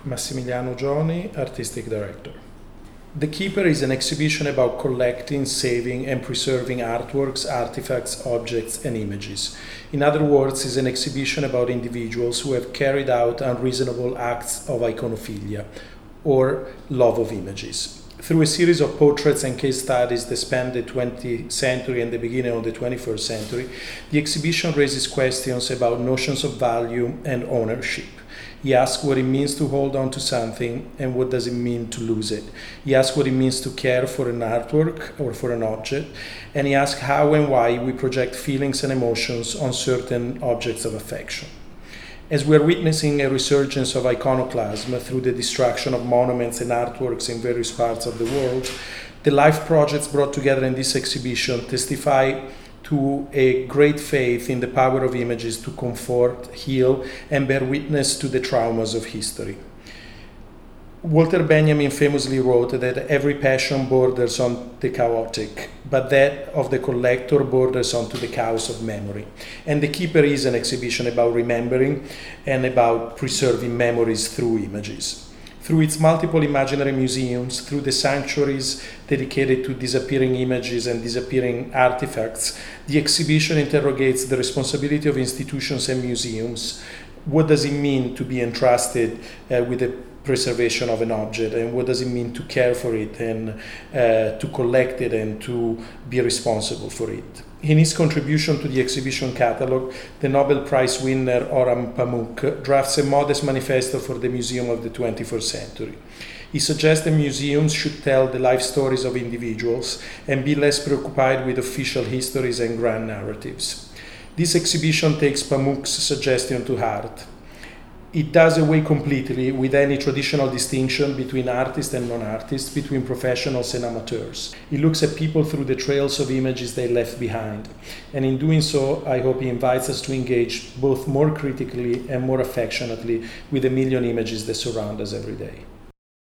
Massimiliano Gioni, Artistic Director. The Keeper is an exhibition about collecting, saving, and preserving artworks, artifacts, objects, and images. In other words, it's an exhibition about individuals who have carried out unreasonable acts of iconophilia, or love of images. Through a series of portraits and case studies that span the 20th century and the beginning of the 21st century, the exhibition raises questions about notions of value and ownership. He asks what it means to hold on to something and what does it mean to lose it. He asks what it means to care for an artwork or for an object, and he asks how and why we project feelings and emotions on certain objects of affection. As we are witnessing a resurgence of iconoclasm through the destruction of monuments and artworks in various parts of the world, the life projects brought together in this exhibition testify to a great faith in the power of images to comfort, heal, and bear witness to the traumas of history. Walter Benjamin famously wrote that every passion borders on the chaotic, but that of the collector borders onto the chaos of memory. And The Keeper is an exhibition about remembering and about preserving memories through images. Through its multiple imaginary museums, through the sanctuaries dedicated to disappearing images and disappearing artifacts, the exhibition interrogates the responsibility of institutions and museums. What does it mean to be entrusted with the preservation of an object, and what does it mean to care for it and to collect it and to be responsible for it? In his contribution to the exhibition catalog, the Nobel Prize winner Orhan Pamuk drafts a modest manifesto for the museum of the 21st century. He suggests that museums should tell the life stories of individuals and be less preoccupied with official histories and grand narratives. This exhibition takes Pamuk's suggestion to heart. It does away completely with any traditional distinction between artists and non-artists, between professionals and amateurs. It looks at people through the trails of images they left behind. And in doing so, I hope he invites us to engage both more critically and more affectionately with the million images that surround us every day.